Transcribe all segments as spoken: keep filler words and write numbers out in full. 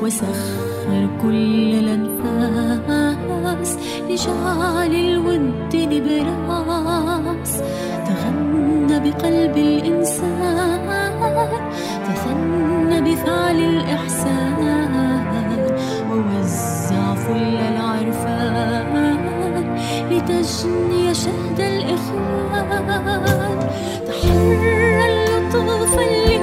وسخر كل الأنفاس لجعل الود نبراس. تغنى بقلب الإنسان، تثنى بفعل الإحسان، ووزع فل العرفان لتجني شهد الإخوان. تحرى اللطف اللين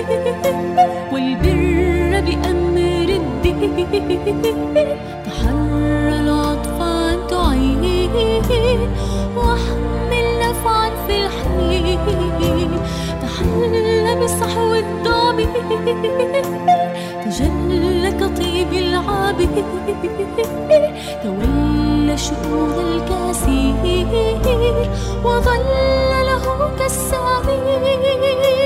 والبر بأمر الدين، تحرى العطف أن تعين واحمل نفعا في الحين. تحلى بصحو الضمير، تجلى كطيب العبير، تولى شؤون الكثير وظل له كالسمير.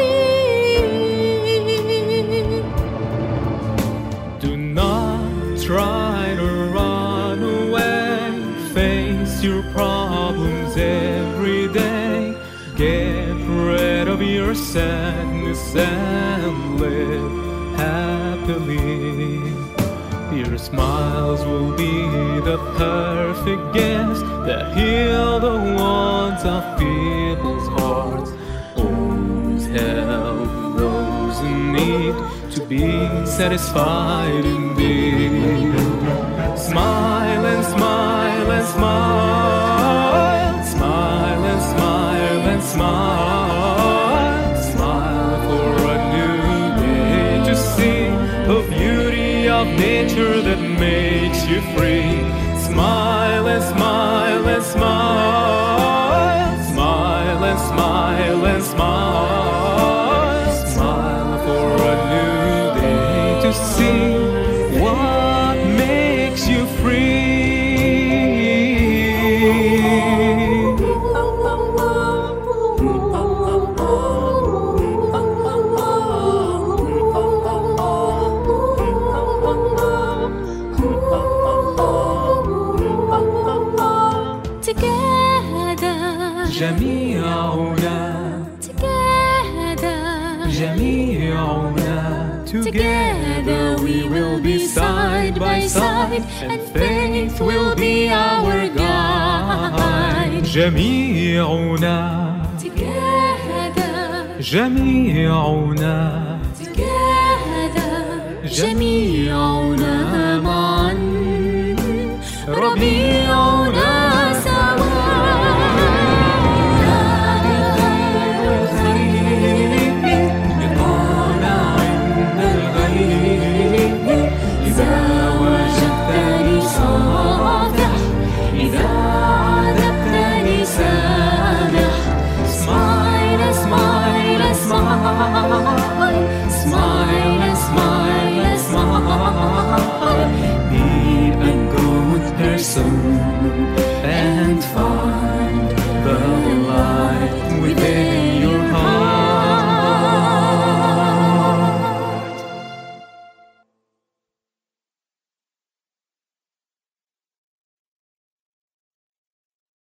Do not try to run away, face your problems every day. Get rid of your sadness and live happily. Your smiles will be the perfect gifts that heal the wounds of people's hearts. Always help those in need to be satisfied indeed. Smile and smile and smile, smile and smile and smile, smile for a new day to see the beauty of nature that makes you free. Smile and smile and smile, smile and smile and smile, smile for a new day to see what makes you free. جميعنا جميعنا together we will be side by side and faith will be our guide. جميعنا together جميعنا together جميعنا